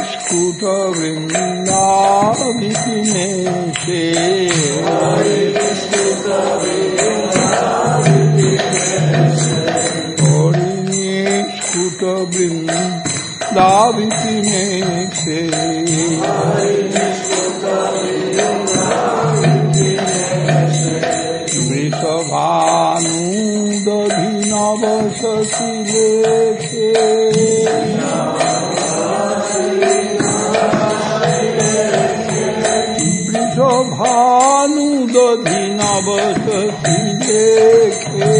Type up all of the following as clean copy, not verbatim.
Skeet वृन्दाविपिनेशे स्कुट वृन्दाविपिनेशे वृषभानुदधिनवशशिलेखे वृषभानुदधिनवशशिलेखे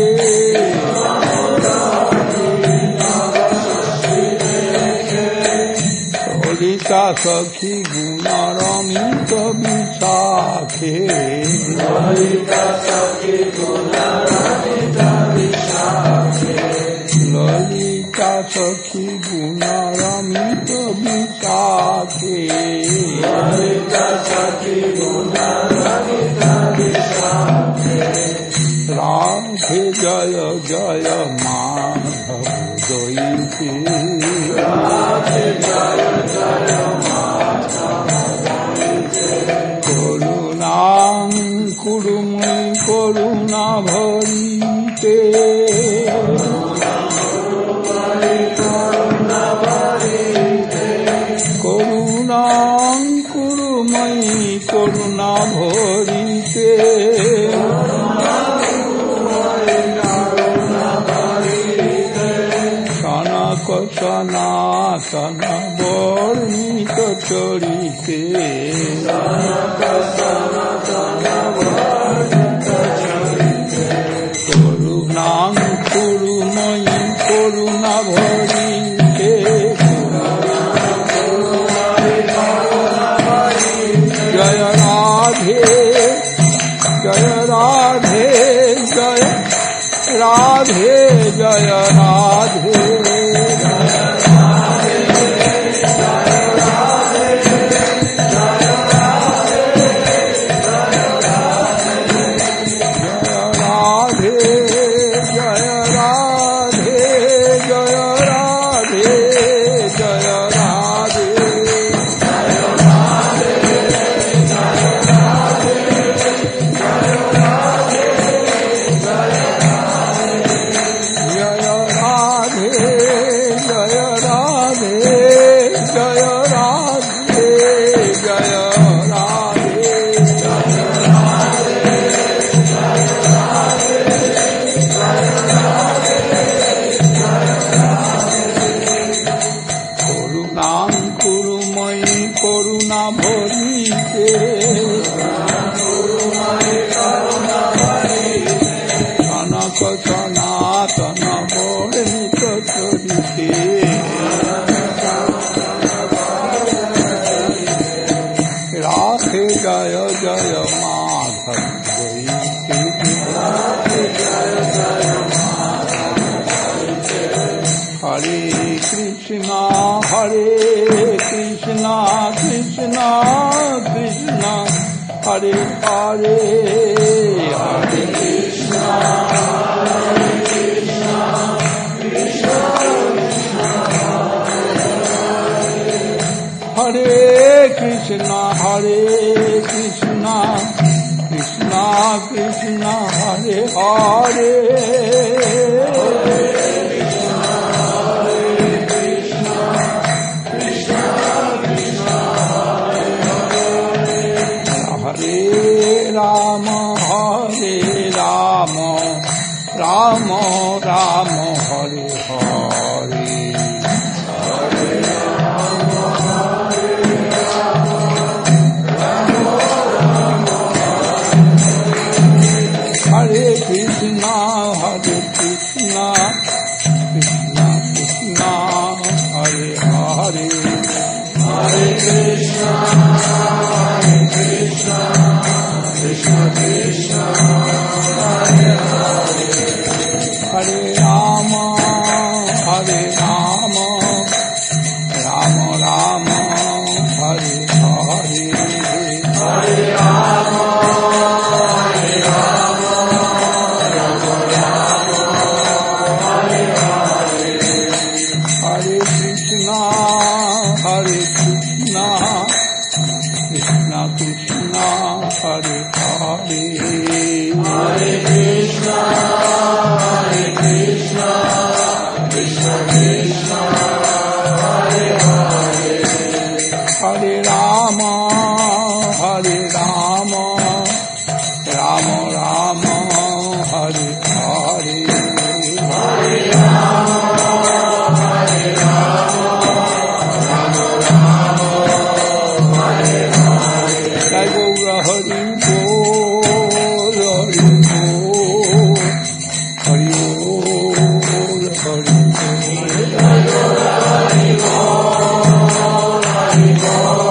ललिता सखी गुणरमित विशाखे ललिता सखी गुणरमित विशाखे ललिता सखी गुणरमित विशाखे ललिता सखी गुणरमित विशाखे राधे जय जय माधव जयते राधे जय जय माधव करुणां कुरुमयि करुणा भरिते करुणां कुरुमयि करुणा भरिते सनातन वर्णित चरिते करुणां कुरुमयि करुणा भरिते जय राधे जय राधे जय राधे जय Radhe Hare Krishna Krishna Krishna Hare Hare Hare Krishna Krishna Hare Krishna Hare Krishna Krishna Krishna Hare Hare Ram Hare Ram Ram Ram Hare Hare Hare Ram Hare Krishna Hare Krishna Krishna Krishna Hare Hare Hare Krishna Hare Krishna Krishna Krishna Hare Hare Hare Rama Hare Rama Rama Rama Hare Hare Hare Rama Hare Rama Rama Rama Hare Hare Hare Krishna Hare Hare Krishna, Krishna Krishna, Hare Hare, Hare Krishna, Krishna Krishna, Hare Hare, Hare Rama, Rama Rama, Hare Hare, Hare Rama, Rama Rama, Hare Hare. Jai Gaura Hari Bol, Hari Bol, Hari Bol, Hari Bol. Jai Gaura Hari Bol, Hari Bol.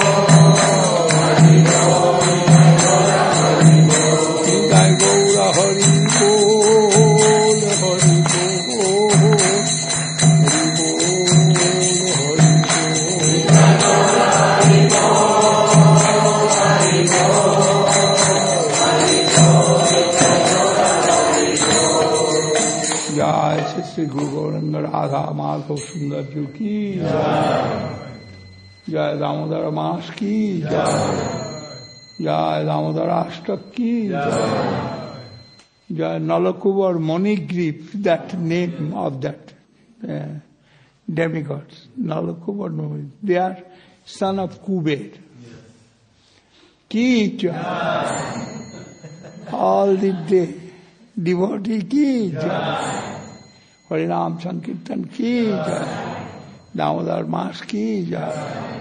Shri Guru Gauranga Radha Madhav Sundar Ji ki jai, Jai Damodara Mas ki jai, Jai Damodara Ashtak ki jai, Jai Nalakubar Monigrip, that name of that demigods, Nalakubar Monigrip, they are son of Kuber. Ki jai, all the day, devotee ki jai. Harinam Sankirtan ki jai, Damodar Mas ki jai,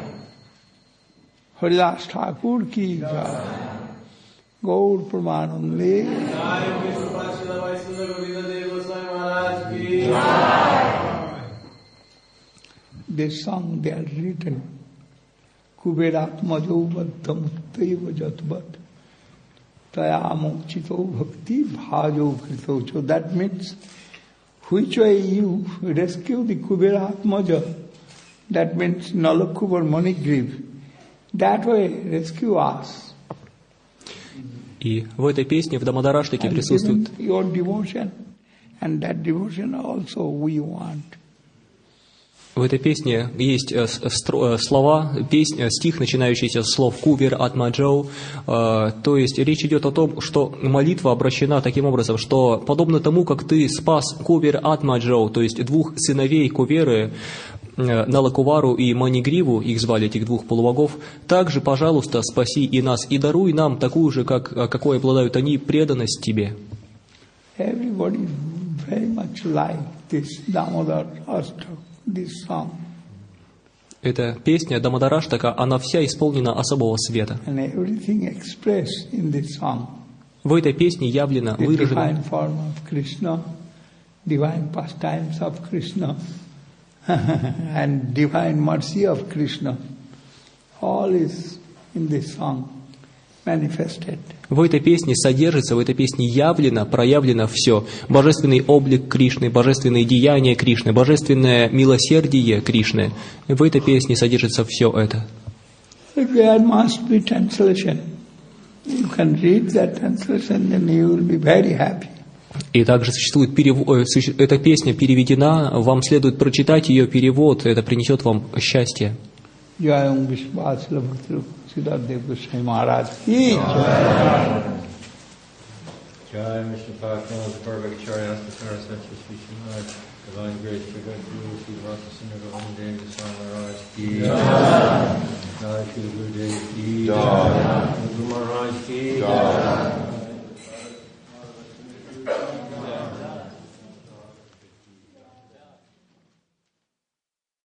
Haridas Thakur ki jai, Gaur Pramanande. This song they are written, Kuberatmajo Vaddhamuttaiva Jatvat, Tayamokchito Bhakti Bhajo Krito. So that means, which way you rescue the Kuberatmaja, that means Nalakubar Manigriv, that way rescue us. И в этой песне, в Дамодараштаке присутствует your devotion, and that devotion also we want. В этой песне есть слова, стих, начинающийся с слов «Кувер Атмаджоу». То есть речь идет о том, что молитва обращена таким образом, что подобно тому, как ты спас Кувер Атмаджоу, то есть двух сыновей Куверы, Налакувару и Манигриву, их звали, этих двух полубогов, также, пожалуйста, спаси и нас, и даруй нам такую же, какой обладают они, преданность тебе. Everybody very much like this Damodar Ashtak. This song. Эта песня Дамодараштака, она вся исполнена особого света. And everything expressed in this song. В этой песне явлено, выражено divine form of Krishna, divine pastimes of Krishna, and divine mercy of Krishna. All is in this song manifested. В этой песне содержится, в этой песне явлено, проявлено все. Божественный облик Кришны, божественные деяния Кришны, божественное милосердие Кришны. В этой песне содержится все это. There must be translation. You can read that translation, then you will be very happy. И также существует эта песня переведена, вам следует прочитать ее перевод, это принесет вам счастье. Jayam Vishvasila Bhakti Siddhardev Goswami Maharaj ki jai. Jai Mishapakna, the perfect Charyasta Saraswati Sri Srimad, Divine Grace Bhagat Guru, Sri Vasa Sindhu Govinda Goswami Maharaj ki jai. Jai Shri Gurudev ki jai. Guru Maharaj ki jai.